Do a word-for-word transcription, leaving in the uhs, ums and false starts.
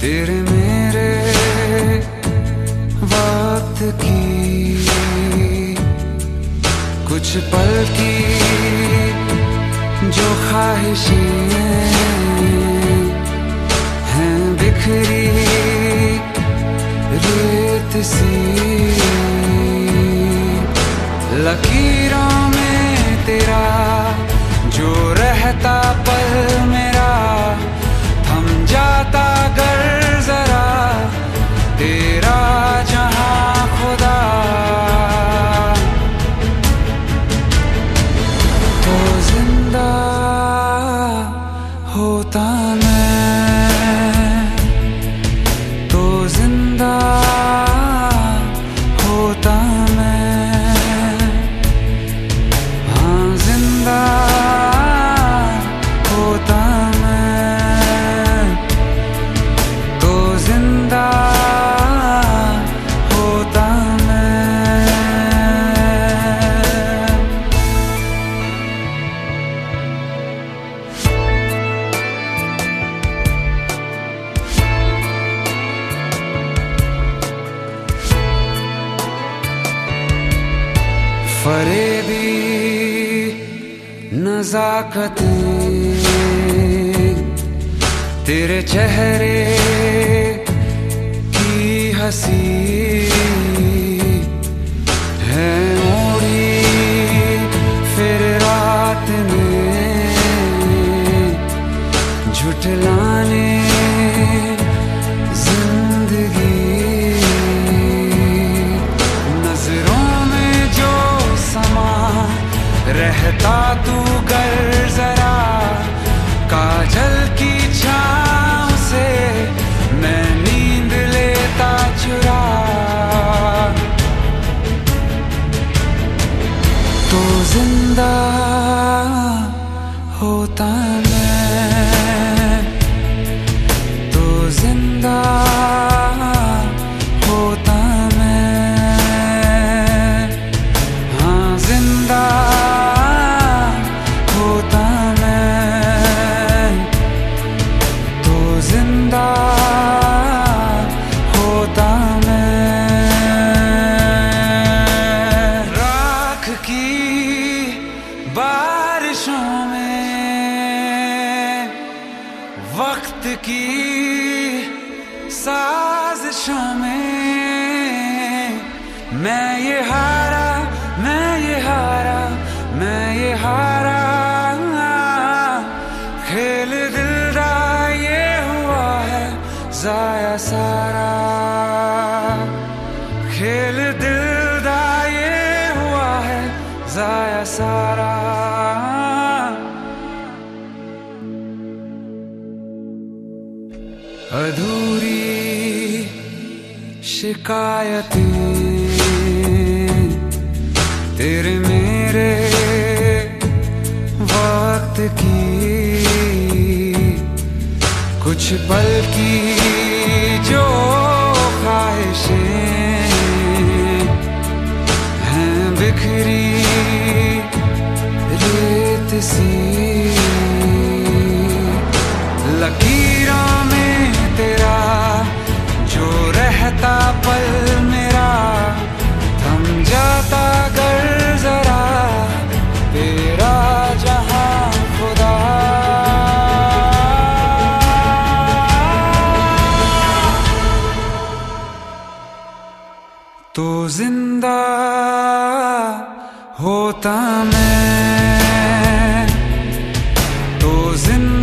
तेरे मेरे वक्त की कुछ पल की जो ख्वाहिशें हैं बिखरी रेत सी, लकीरों में तेरा जो रहता पल मेरा थम जाता गर जरा तेरा जहां खुदा, तो जिंदा होता मैं, तो जिंदा होता मैं, हाँ जिंदा होता मैं, तो जिंदा होता मैं। फरेबी नज़ाकतें तेरे चेहरे की हंसी है मोड़ी फिर रात में झुठलाने जिंदगी, नजरों में जो समा रहता तू गर जरा काजल की छाँव से मैं नींद लेता चुरा, तो जिंदा होता मैं, तो जिंदा होता मैं, हाँ जिंदा होता मैं, तो जिंदा होता मैं। राख की बारिशों में वक्त की साजिशों में मैं ये हारा, मैं ये हारा, मैं ये हारा, खेल दिल दा ये हुआ है जाया सारा, खेल दिल दा ये हुआ है जाया सारा। अधूरी शिकायतें तेरे मेरे वक्त की कुछ पल की जो ख्वाहिशें हैं बिखरी रेत सी, लकीरों में तेरा जो रहता पल मेरा थम जाता गर जरा तेरा जहां खुदा, तो जिंदा होता मैं, तो जिंदा